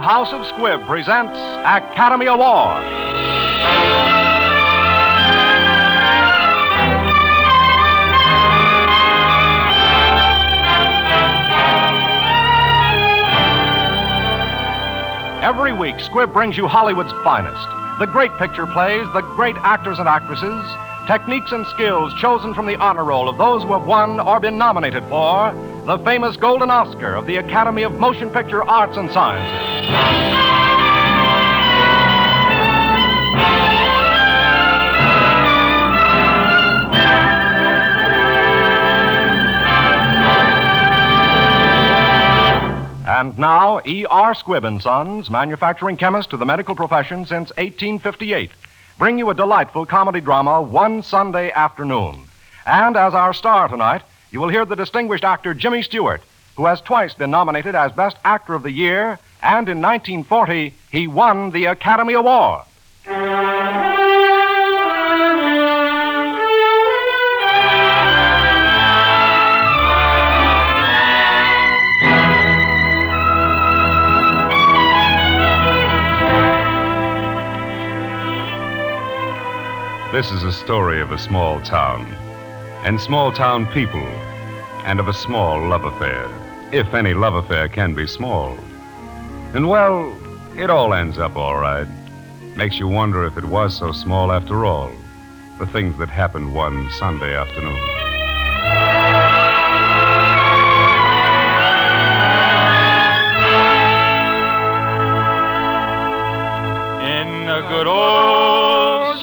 House of Squibb presents Academy Award. Every week, Squibb brings you Hollywood's finest. The great picture plays, the great actors and actresses, techniques and skills chosen from the honor roll of those who have won or been nominated for the famous Golden Oscar of the Academy of Motion Picture Arts and Sciences. And now, E.R. Squibb & Sons, manufacturing chemist to the medical profession since 1858, bring you a delightful comedy drama, One Sunday Afternoon. And as our star tonight, you will hear the distinguished actor Jimmy Stewart, who has twice been nominated as Best Actor of the Year, and in 1940, he won the Academy Award. This is a story of a small town, and small town people, and of a small love affair, if any love affair can be small. And well, it all ends up all right. Makes you wonder if it was so small after all, the things that happened one Sunday afternoon. In a good old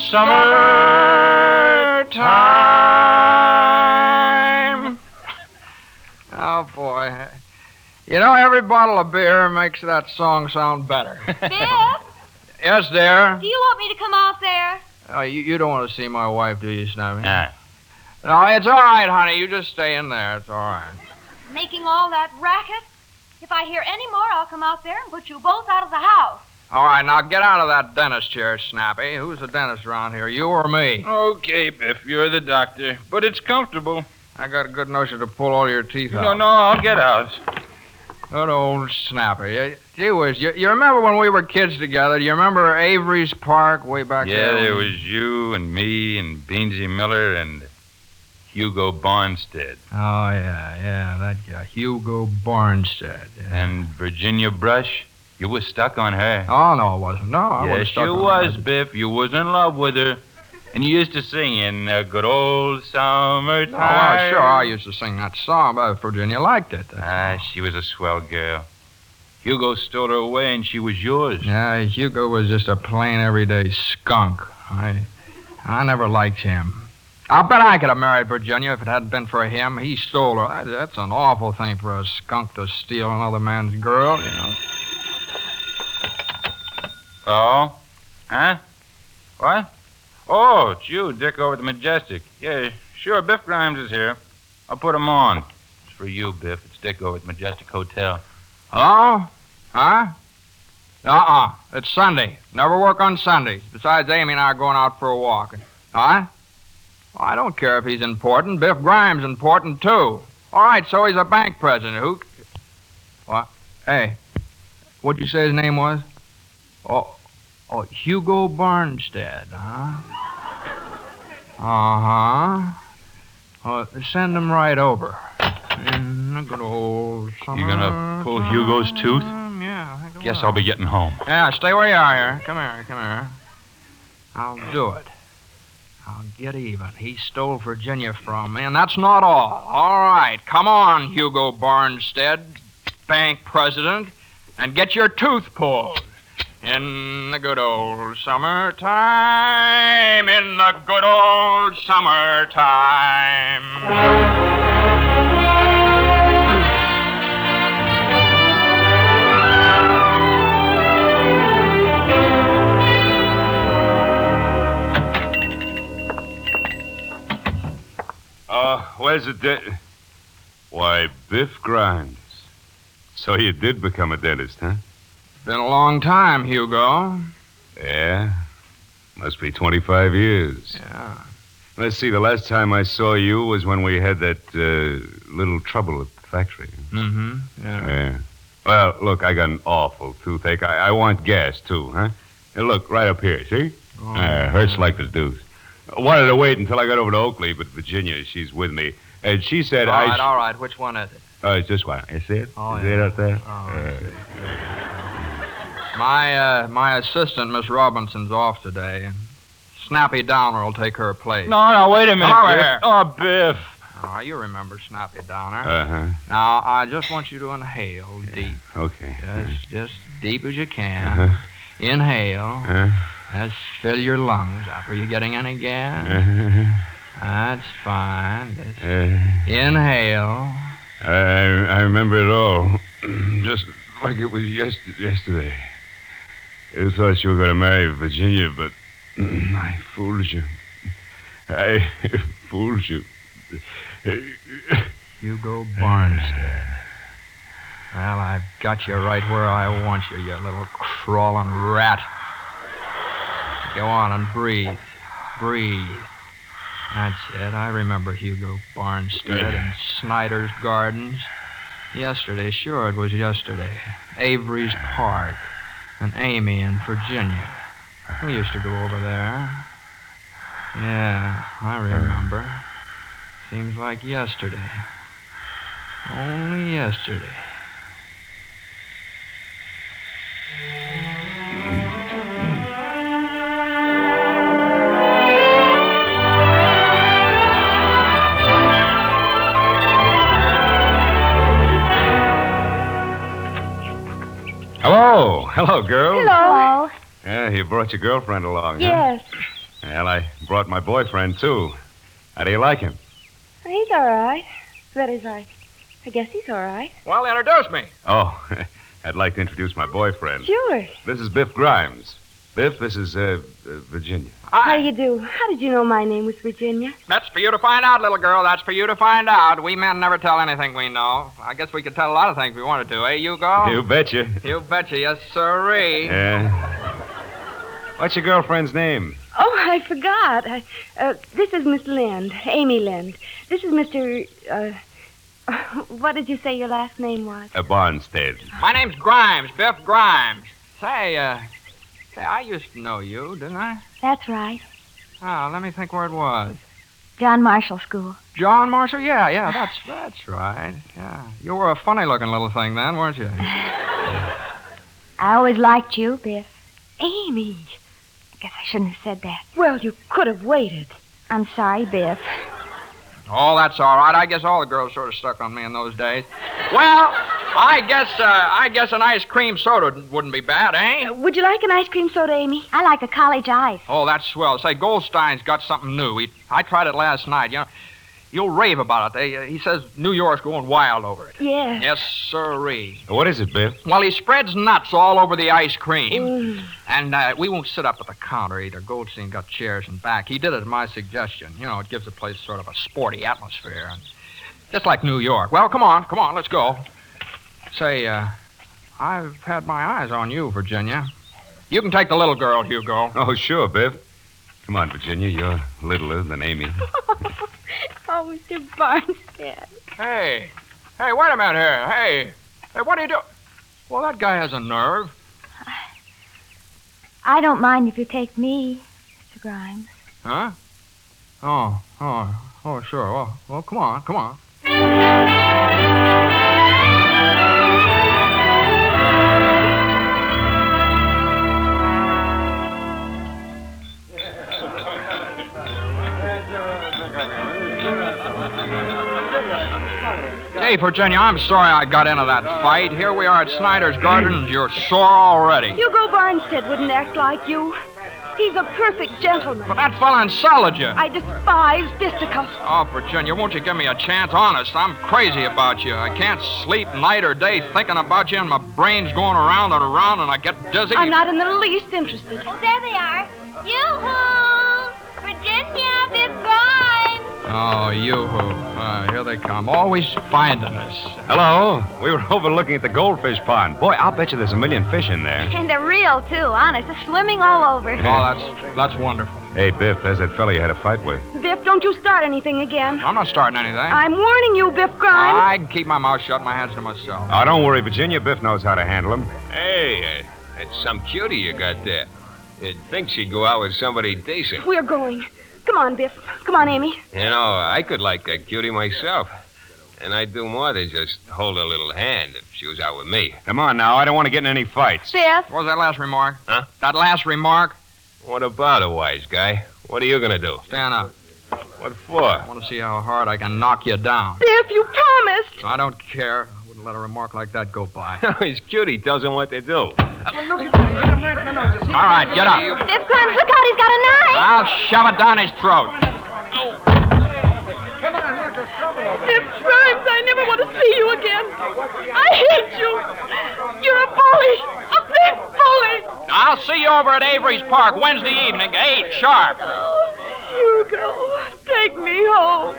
summertime. Oh, boy. You know, every bottle of beer makes that song sound better. Biff, Yes, dear? do you want me to come out there? Oh, you don't want to see my wife, do you, Snappy? Nah. No, it's all right, honey. You just stay in there. It's all right. Making all that racket? If I hear any more, I'll come out there and put you both out of the house. All right, now get out of that dentist chair, Snappy. Who's the dentist around here, you or me? Okay, Biff, you're the doctor, but it's comfortable. I got a good notion to pull all your teeth out. No, I'll get out. Good old Snappy. Gee whiz, you remember when we were kids together? Do you remember Avery's Park way back there? Yeah, there was you and me and Beansy Miller and Hugo Barnstead. Oh, yeah, that guy, Hugo Barnstead. Yeah. And Virginia Brush. You was stuck on her. Oh, no, it wasn't. No, I wasn't Yes, stuck you on was, her. Biff. You was in love with her. And you used to sing in a good old summertime. Oh, well, sure, I used to sing that song, but Virginia liked it. She was a swell girl. Hugo stole her away, and she was yours. Yeah, Hugo was just a plain everyday skunk. I never liked him. I'll bet I could have married Virginia if it hadn't been for him. He stole her. That's an awful thing for a skunk to steal another man's girl, you know. Oh? Huh? What? Oh, it's you, Dick, over at the Majestic. Yeah, sure, Biff Grimes is here. I'll put him on. It's for you, Biff. It's Dick over at the Majestic Hotel. Hello? Huh? It's Sunday. Never work on Sundays. Besides, Amy and I are going out for a walk. Huh? Well, I don't care if he's important. Biff Grimes important, too. All right, so he's a bank president. Who... What? Hey, what'd you say his name was? Oh, Hugo Barnstead, huh? Uh-huh. Oh, send him right over. In a good old summer. You gonna pull Hugo's tooth? Yeah, I think I Guess will. I'll be getting home. Yeah, stay where you are here. Come here. I'll do it. I'll get even. He stole Virginia from me, and that's not all. All right, come on, Hugo Barnstead, bank president, and get your tooth pulled. In the good old summertime, in the good old summertime. Where's the Why, Biff Grimes. So you did become a dentist, huh? Been a long time, Hugo. Yeah? Must be 25 years. Yeah. Let's see, the last time I saw you was when we had that little trouble at the factory. Mm-hmm. Yeah. Yeah. Well, look, I got an awful toothache. I want gas, too, huh? Hey, look, right up here, see? Hurts like the deuce. I wanted to wait until I got over to Oakley, but Virginia, she's with me. And she said All right. Which one is it? It's this one. You see it? Oh, See it up there? My assistant, Miss Robinson's, off today. And Snappy Downer will take her place. No, wait a minute. Come over Biff. here. Oh, Biff. Oh, you remember Snappy Downer. Uh-huh. Now, I just want you to inhale deep. Okay. Just deep as you can. Uh-huh. Inhale. Uh-huh. Just fill your lungs up. Are you getting any gas? Uh-huh. That's fine. Just inhale. I remember it all. Just like it was yesterday. You thought you were going to marry Virginia, but I fooled you. I fooled you. Hugo Barnstead. Well, I've got you right where I want you, you little crawling rat. Go on and breathe. Breathe. That's it. I remember Hugo Barnstead in Snyder's Gardens. Yesterday, sure, it was yesterday. Avery's Park. And Amy in Virginia. We used to go over there. Yeah, I remember. Seems like yesterday. Only yesterday. Hello, girl. Hello. Yeah, you brought your girlfriend along, Yes. huh? Well, I brought my boyfriend, too. How do you like him? He's all right. That is, I guess he's all right. Well, introduce me. Oh, I'd like to introduce my boyfriend. Sure. This is Biff Grimes. Biff, this is Virginia. How do you do? How did you know my name was Virginia? That's for you to find out, little girl. That's for you to find out. We men never tell anything we know. I guess we could tell a lot of things we wanted to, eh, Hugo? You betcha. You betcha, yes, sirree. Yeah. What's your girlfriend's name? Oh, I forgot. This is Miss Lind, Amy Lind. This is Mr. What did you say your last name was? Barnstead. My name's Grimes, Biff Grimes. Say, I used to know you, didn't I? That's right. Oh, let me think where it was. John Marshall School. John Marshall? Yeah, that's right. Yeah. You were a funny-looking little thing then, weren't you? I always liked you, Biff. Amy. I guess I shouldn't have said that. Well, you could have waited. I'm sorry, Biff. Oh, that's all right. I guess all the girls sort of stuck on me in those days. Well, I guess an ice cream soda wouldn't be bad, eh? Would you like an ice cream soda, Amy? I like a college ice. Oh, that's swell. Say, Goldstein's got something new. I tried it last night. You know, you'll rave about it. He says New York's going wild over it. Yeah. Yes, sirree. What is it, Biff? Well, he spreads nuts all over the ice cream. And we won't sit up at the counter either. Goldstein got chairs and back. He did it at my suggestion. You know, it gives the place sort of a sporty atmosphere. Just like New York. Well, come on, let's go. Say, I've had my eyes on you, Virginia. You can take the little girl, Hugo. Oh, sure, Biff. Come on, Virginia. You're littler than Amy. Oh, Mr. Barnstead. Hey, wait a minute here. Hey, what are you doing? Well, that guy has a nerve. I don't mind if you take me, Mr. Grimes. Huh? Oh, sure. Well, come on. Hey, Virginia, I'm sorry I got into that fight. Here we are at Snyder's Gardens. You're sore already. Hugo Barnstead wouldn't act like you. He's a perfect gentleman. But that fella insulted you. I despise fisticuffs. Oh, Virginia, won't you give me a chance? Honest, I'm crazy about you. I can't sleep night or day thinking about you, and my brain's going around and around, and I get dizzy. I'm not in the least interested. Oh, there they are. Yoo-hoo! Virginia, Biff Grimes. Oh, yoo-hoo. Here they come. Always finding us. Hello. We were overlooking at the goldfish pond. Boy, I'll bet you there's a million fish in there. And they're real, too, honest. They're swimming all over. Oh, that's wonderful. Hey, Biff, there's that fella you had a fight with. Biff, don't you start anything again. I'm not starting anything. I'm warning you, Biff Grimes. I can keep my mouth shut and my hands to myself. Oh, don't worry, Virginia. Biff knows how to handle him. Hey, that's some cutie you got there. You'd think she'd go out with somebody decent. We're going. Come on, Biff. Come on, Amy. You know, I could like that cutie myself. And I'd do more than just hold her little hand if she was out with me. Come on now. I don't want to get in any fights. Biff. What was that last remark? Huh? That last remark? What about it, wise guy? What are you going to do? Stand up. What for? I want to see how hard I can knock you down. Biff, you promised. I don't care. I wouldn't let a remark like that go by. His cutie tells him what to do. All right, get up. Biff Grimes, look out, he's got a knife. I'll shove it down his throat. Biff Grimes, I never want to see you again. I hate you. You're a bully. A big bully. I'll see you over at Avery's Park Wednesday evening, 8 sharp. Oh, Hugo, take me home.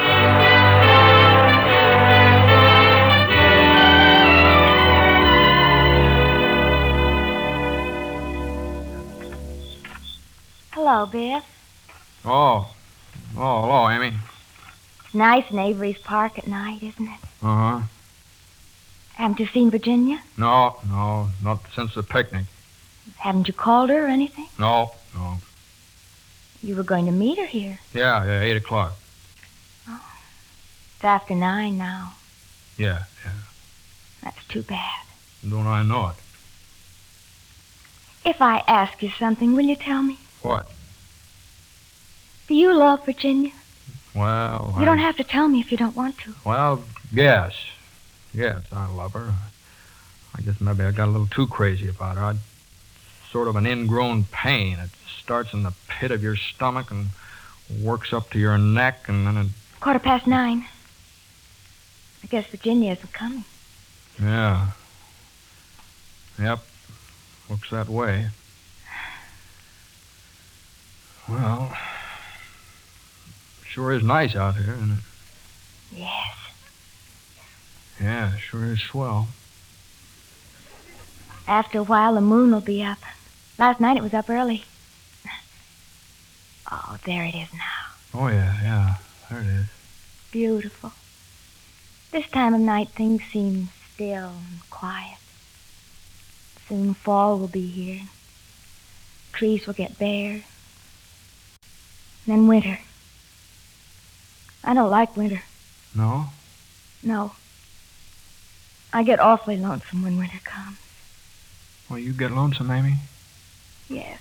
Hello, Biff. Oh, hello, Amy. It's nice in Avery's Park at night, isn't it? Uh-huh. Haven't you seen Virginia? No, not since the picnic. Haven't you called her or anything? No. You were going to meet her here. Yeah, 8 o'clock. It's after 9 now. Yeah. That's too bad. Don't I know it? If I ask you something, will you tell me? What? Do you love Virginia? Well, You don't have to tell me if you don't want to. Well, yes. Yes, I love her. I guess maybe I got a little too crazy about her. Sort of an ingrown pain. It starts in the pit of your stomach and works up to your neck, and then it... 9:15. I guess Virginia isn't coming. Yeah. Yep. Looks that way. Well, sure is nice out here, isn't it? Yes. Yeah, sure is swell. After a while, the moon will be up. Last night it was up early. Oh, there it is now. Oh, yeah. There it is. Beautiful. This time of night, things seem still and quiet. Soon fall will be here. Trees will get bare. Then winter. I don't like winter. No? No. I get awfully lonesome when winter comes. Well, you get lonesome, Amy? Yes.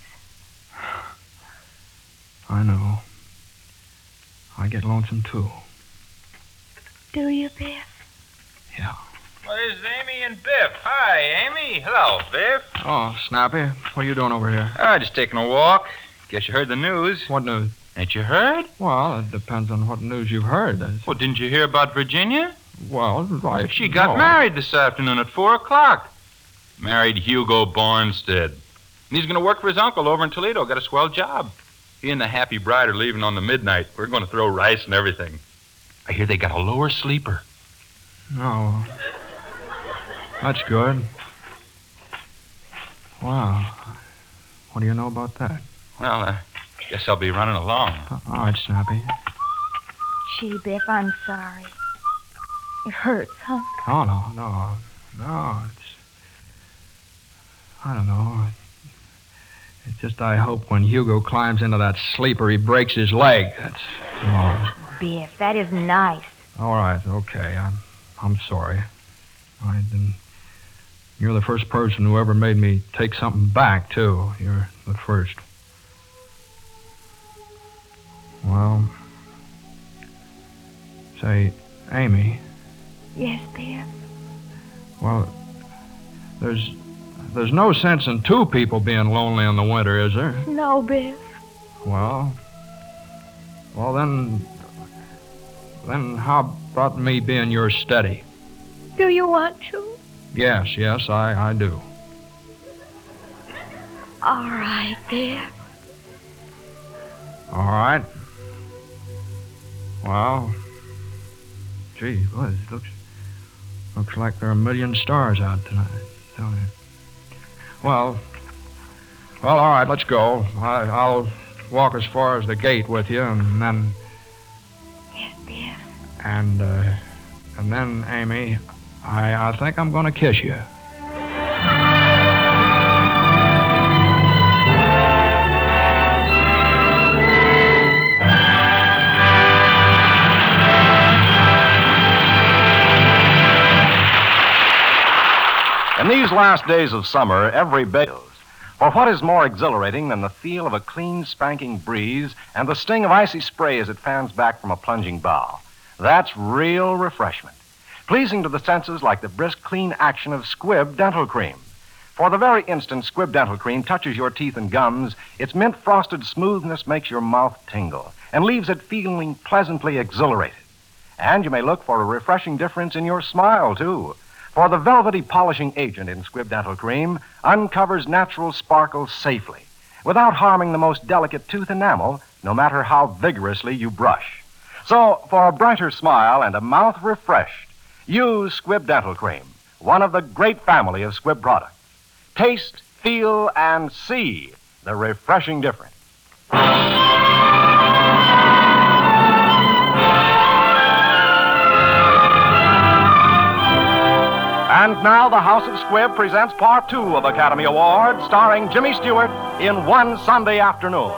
I know. I get lonesome, too. Do you, Biff? Yeah. Well, this is Amy and Biff. Hi, Amy. Hello, Biff. Oh, Snappy, what are you doing over here? Just taking a walk. Guess you heard the news. What news? Ain't you heard? Well, it depends on what news you've heard. Well, didn't you hear about Virginia? Well, She got married this afternoon at 4 o'clock. Married Hugo Barnstead. And he's going to work for his uncle over in Toledo. Got a swell job. He and the happy bride are leaving on the midnight. We're going to throw rice and everything. I hear they got a lower sleeper. No. That's good. Wow. What do you know about that? Well, guess I'll be running along. All right, Snappy. Gee, Biff, I'm sorry. It hurts, huh? Oh, no. I don't know. It's just I hope when Hugo climbs into that sleeper, he breaks his leg. That's all. Biff, that is nice. All right, okay. I'm sorry. You're the first person who ever made me take something back, too. You're the first. Well, say, Amy. Yes, Biff. Well, there's no sense in two people being lonely in the winter, is there? No, Biff. Well, then how about me being your steady? Do you want to? Yes, I do. All right, Biff. All right. Well, gee whiz, looks like there are a million stars out tonight, don't it? Well, all right, let's go. I'll walk as far as the gate with you, and then... Yes, Biff. And then, Amy, I think I'm going to kiss you. In these last days of summer, every bay... For what is more exhilarating than the feel of a clean, spanking breeze and the sting of icy spray as it fans back from a plunging bow? That's real refreshment. Pleasing to the senses like the brisk, clean action of Squibb Dental Cream. For the very instant Squibb Dental Cream touches your teeth and gums, its mint-frosted smoothness makes your mouth tingle and leaves it feeling pleasantly exhilarated. And you may look for a refreshing difference in your smile, too. For the velvety polishing agent in Squibb Dental Cream uncovers natural sparkles safely, without harming the most delicate tooth enamel, no matter how vigorously you brush. So, for a brighter smile and a mouth refreshed, use Squibb Dental Cream, one of the great family of Squibb products. Taste, feel, and see the refreshing difference. And now the House of Squibb presents Part 2 of Academy Award, starring Jimmy Stewart in One Sunday Afternoon.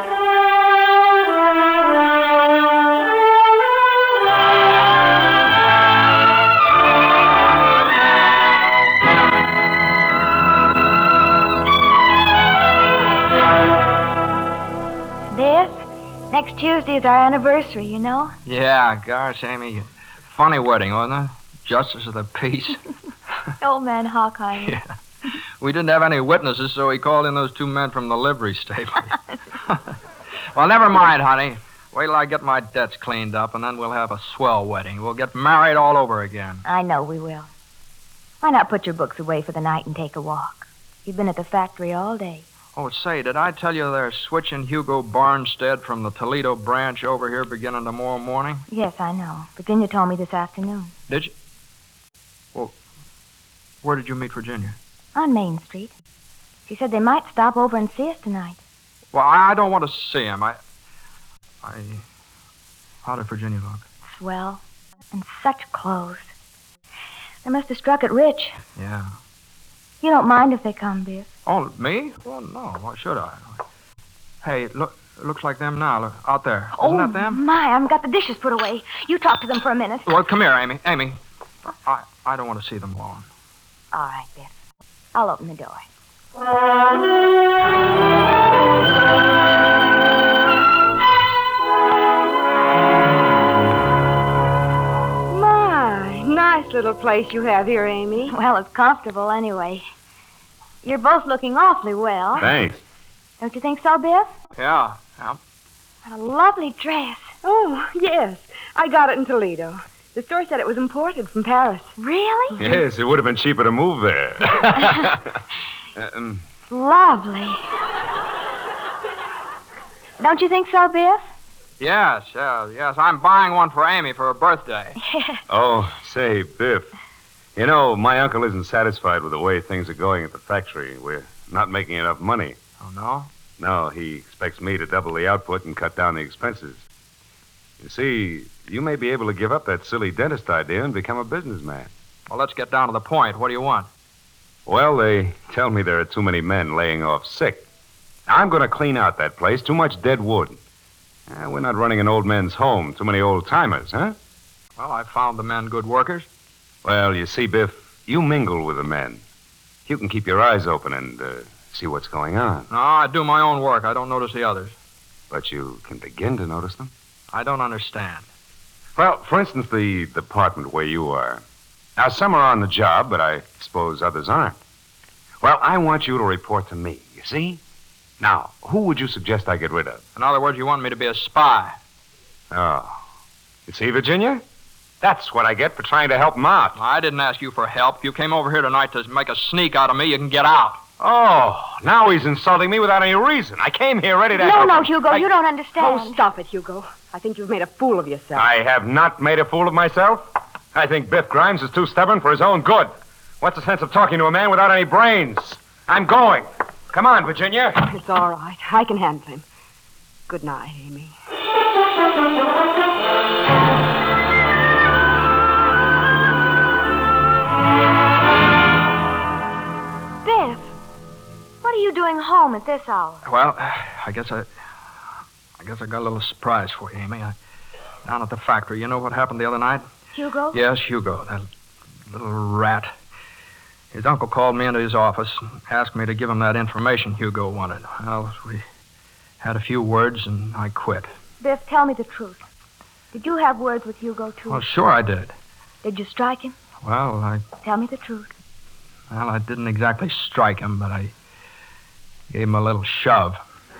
Biff, next Tuesday is our anniversary, you know? Yeah, gosh, Amy. Funny wedding, wasn't it? Justice of the peace. Old man Hawkeye. Yeah. We didn't have any witnesses, so he called in those two men from the livery stable. Well, never mind, honey. Wait till I get my debts cleaned up, and then we'll have a swell wedding. We'll get married all over again. I know we will. Why not put your books away for the night and take a walk? You've been at the factory all day. Oh, say, did I tell you they're switching Hugo Barnstead from the Toledo branch over here beginning tomorrow morning? Yes, I know. Virginia told me this afternoon. Did you? Well, where did you meet Virginia? On Main Street. She said they might stop over and see us tonight. Well, I don't want to see him. How did Virginia look? Swell. And such clothes. They must have struck it rich. Yeah. You don't mind if they come, Biff? Oh, me? Well, no. Why should I? Hey, looks like them now. Look, out there. Isn't that them? My, I haven't got the dishes put away. You talk to them for a minute. Well, come here, Amy. Amy, I don't want to see them alone. All right, Biff. I'll open the door. My, nice little place you have here, Amy. Well, it's comfortable anyway. You're both looking awfully well. Thanks. Don't you think so, Biff? Yeah. What a lovely dress. Oh, yes. I got it in Toledo. The store said it was imported from Paris. Really? Yes, it would have been cheaper to move there. Lovely. Don't you think so, Biff? Yes. I'm buying one for Amy for her birthday. Oh, say, Biff. You know, my uncle isn't satisfied with the way things are going at the factory. We're not making enough money. Oh, no? No, he expects me to double the output and cut down the expenses. You see, you may be able to give up that silly dentist idea and become a businessman. Well, let's get down to the point. What do you want? Well, they tell me there are too many men laying off sick. I'm going to clean out that place. Too much dead wood. We're not running an old men's home. Too many old-timers, huh? Well, I found the men good workers. Well, you see, Biff, you mingle with the men. You can keep your eyes open and see what's going on. No, I do my own work. I don't notice the others. But you can begin to notice them. I don't understand. Well, for instance, the department where you are. Now, some are on the job, but I suppose others aren't. Well, I want you to report to me, you see? Now, who would you suggest I get rid of? In other words, you want me to be a spy. Oh. You see, Virginia? That's what I get for trying to help him out. I didn't ask you for help. If you came over here tonight to make a sneak out of me, you can get out. Oh, now he's insulting me without any reason. I came here ready to help No, him. Hugo, you don't understand. Oh, stop it, Hugo. I think you've made a fool of yourself. I have not made a fool of myself. I think Biff Grimes is too stubborn for his own good. What's the sense of talking to a man without any brains? I'm going. Come on, Virginia. It's all right. I can handle him. Good night, Amy. Biff, what are you doing home at this hour? Well, I guess I got a little surprise for you, Amy. Down at the factory, you know what happened the other night? Hugo? Yes, Hugo, that little rat. His uncle called me into his office and asked me to give him that information Hugo wanted. Well, we had a few words, and I quit. Biff, tell me the truth. Did you have words with Hugo, too? Well, sure I did. Did you strike him? Well, Tell me the truth. I didn't exactly strike him, but I gave him a little shove.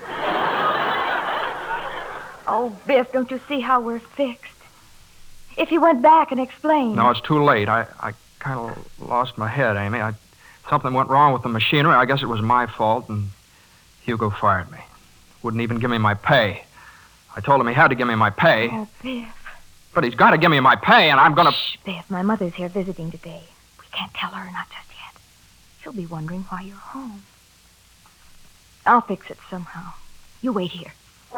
Oh, Biff, don't you see how we're fixed? If you went back and explained... No, it's too late. I kind of lost my head, Amy. Something went wrong with the machinery. I guess it was my fault, and Hugo fired me. Wouldn't even give me my pay. I told him he had to give me my pay. Oh, Biff. But he's got to give me my pay, and I'm going to... Shh, Biff. My mother's here visiting today. We can't tell her, not just yet. She'll be wondering why you're home. I'll fix it somehow. You wait here.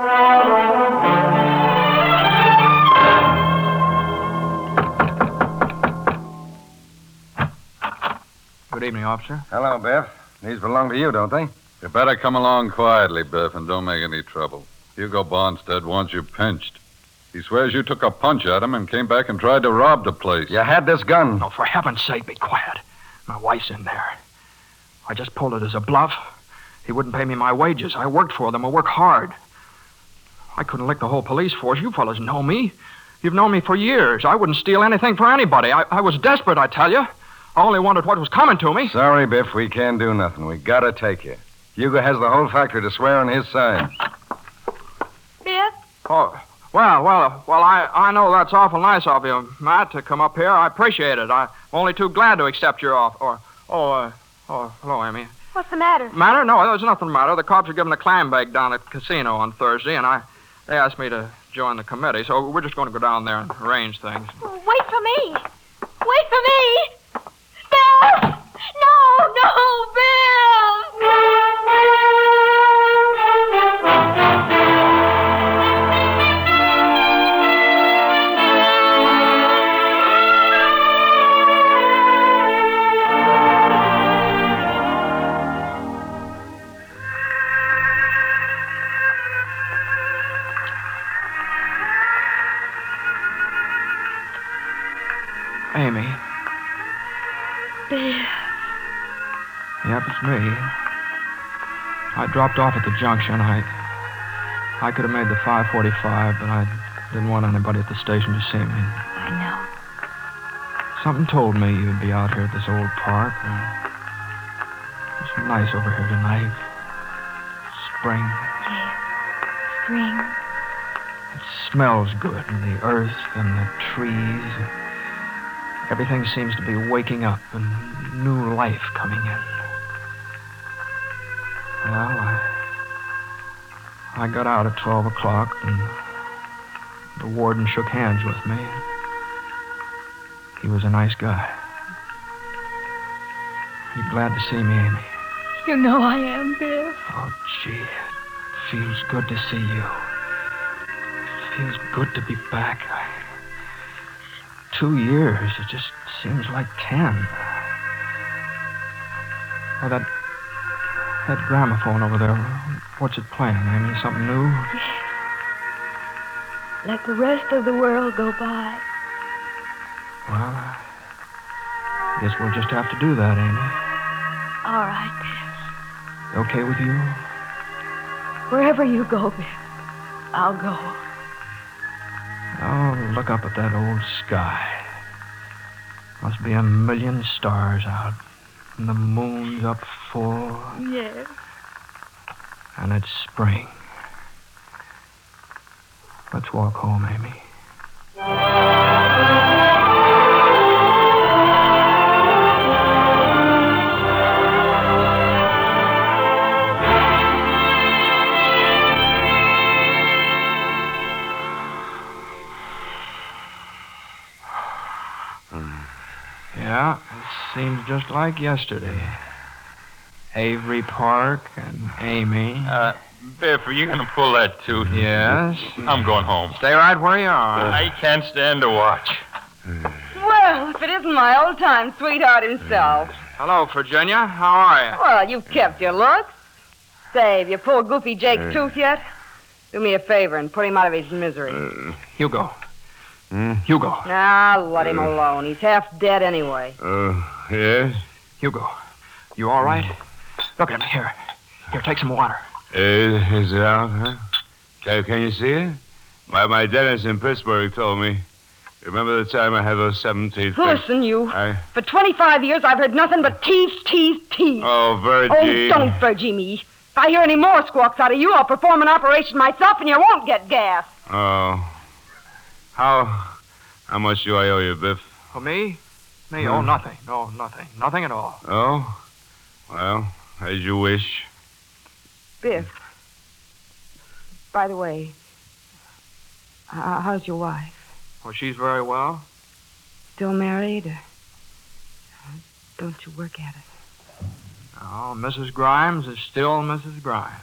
Good evening, officer. Hello, Biff. These belong to you, don't they? You better come along quietly, Biff, and don't make any trouble. Hugo Bonstead wants you pinched. He swears you took a punch at him and came back and tried to rob the place. You had this gun. Oh, for heaven's sake, be quiet. My wife's in there. I just pulled it as a bluff. He wouldn't pay me my wages. I worked for them. I work hard. I couldn't lick the whole police force. You fellas know me. You've known me for years. I wouldn't steal anything for anybody. I was desperate, I tell you. I only wondered what was coming to me. Sorry, Biff, we can't do nothing. We gotta take you. Hugo has the whole factory to swear on his side. Biff? Oh, well, I know that's awful nice of you, Matt, to come up here. I appreciate it. I'm only too glad to accept your offer. Hello, Amy. What's the matter? Matter? No, there's nothing the matter. The cops are giving a clam bake down at the casino on Thursday, and they asked me to join the committee, so we're just going to go down there and arrange things. Wait for me. Wait for me. Bill! No, Bill! Amy. Biff. Yep, it's me. I dropped off at the junction. I could have made the 5:45, but I didn't want anybody at the station to see me. I know. Something told me you'd be out here at this old park. It's nice over here tonight. Spring. Yes. Spring. It smells good, and the earth and the trees. Everything seems to be waking up and new life coming in. Well, I got out at 12 o'clock, and the warden shook hands with me. He was a nice guy. You glad to see me, Amy? You know I am, Biff. Oh, gee, it feels good to see you. It feels good to be back. 2 years, it just seems like 10. Oh, that gramophone over there, what's it playing, Amy? Something new? Yes. Let the rest of the world go by. Well, I guess we'll just have to do that, Amy. All right, Biff. Okay with you? Wherever you go, Biff, I'll go. Oh, look up at that old sky. Must be a million stars out. And the moon's up full. Yes. And it's spring. Let's walk home, Amy. Yeah, it seems just like yesterday. Avery Park and Amy. Biff, are you going to pull that tooth? Yes. I'm going home. Stay right where you are. I can't stand to watch. Well, if it isn't my old-time sweetheart himself. Hello, Virginia. How are you? Well, you've kept your looks. Say, have you pulled Goofy Jake's tooth yet? Do me a favor and put him out of his misery. Hugo. Hugo. Ah, let him alone. He's half dead anyway. Yes? Hugo. You all right? Look at me. Here, take some water. Is it out, huh? Can you see it? My dentist in Pittsburgh told me. Remember the time I had those 7 teeth? Listen, you. For 25 years, I've heard nothing but teeth. Oh, Virgie. Oh, don't Virgie me. If I hear any more squawks out of you, I'll perform an operation myself and you won't get gas. Oh. How much do I owe you, Biff? For me? Me? Oh, nothing. No, nothing. Nothing at all. Oh? Well, as you wish. Biff. By the way, how's your wife? Well, she's very well. Still married? Don't you work at it? Oh, Mrs. Grimes is still Mrs. Grimes.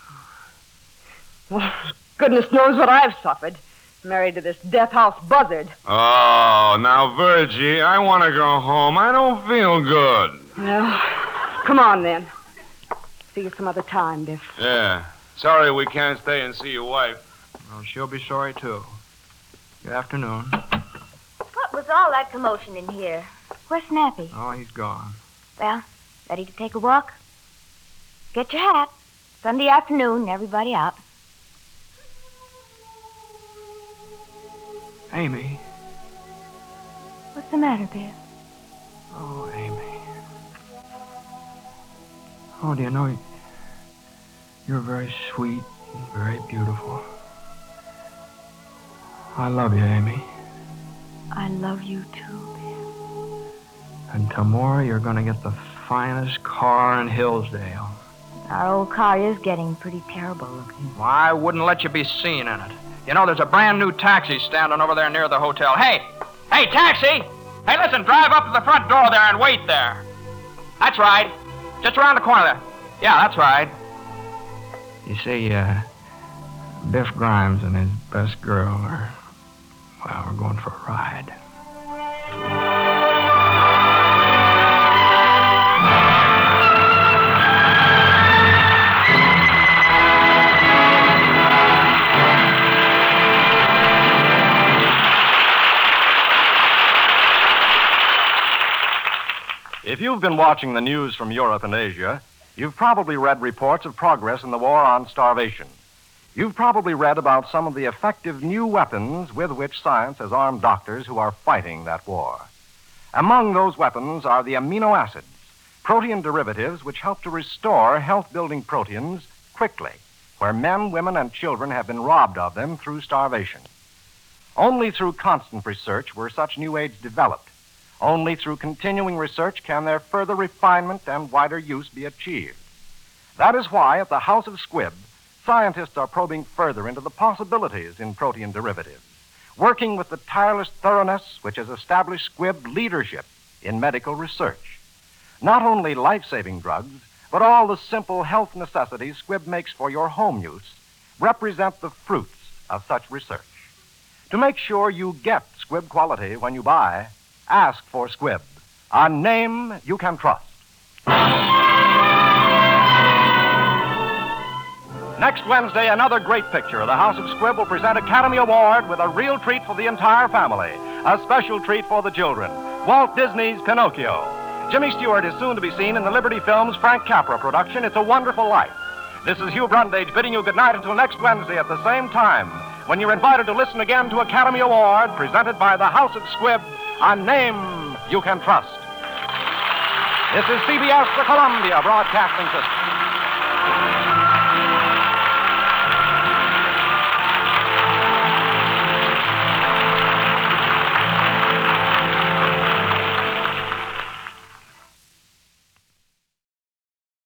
Well, goodness knows what I've suffered. Married to this death house buzzard. Oh, now, Virgie, I want to go home. I don't feel good. Well, come on then. See you some other time, Biff. Yeah. Sorry we can't stay and see your wife. Well, she'll be sorry, too. Good afternoon. What was all that commotion in here? Where's Snappy? Oh, he's gone. Well, ready to take a walk? Get your hat. Sunday afternoon, everybody out. Amy. What's the matter, Biff? Oh, Amy. Oh, do you know, you're very sweet and very beautiful. I love you, Amy. I love you, too, Biff. And tomorrow you're going to get the finest car in Hillsdale. Our old car is getting pretty terrible looking. Well, I wouldn't let you be seen in it. You know, there's a brand new taxi standing over there near the hotel. Hey, taxi! Hey, listen, drive up to the front door there and wait there. That's right. Just around the corner there. Yeah, that's right. You see, Biff Grimes and his best girl we're going for a ride. If you've been watching the news from Europe and Asia, you've probably read reports of progress in the war on starvation. You've probably read about some of the effective new weapons with which science has armed doctors who are fighting that war. Among those weapons are the amino acids, protein derivatives which help to restore health-building proteins quickly, where men, women, and children have been robbed of them through starvation. Only through constant research were such new aids developed. Only through continuing research can their further refinement and wider use be achieved. That is why at the House of Squibb, scientists are probing further into the possibilities in protein derivatives, working with the tireless thoroughness which has established Squibb leadership in medical research. Not only life-saving drugs, but all the simple health necessities Squibb makes for your home use represent the fruits of such research. To make sure you get Squibb quality when you buy, ask for Squibb, a name you can trust. Next Wednesday, another great picture. The House of Squibb will present Academy Award with a real treat for the entire family, a special treat for the children, Walt Disney's Pinocchio. Jimmy Stewart is soon to be seen in the Liberty Films Frank Capra production, It's a Wonderful Life. This is Hugh Brundage bidding you goodnight until next Wednesday at the same time, when you're invited to listen again to Academy Award presented by the House of Squibb, a name you can trust. This is CBS, the Columbia Broadcasting System.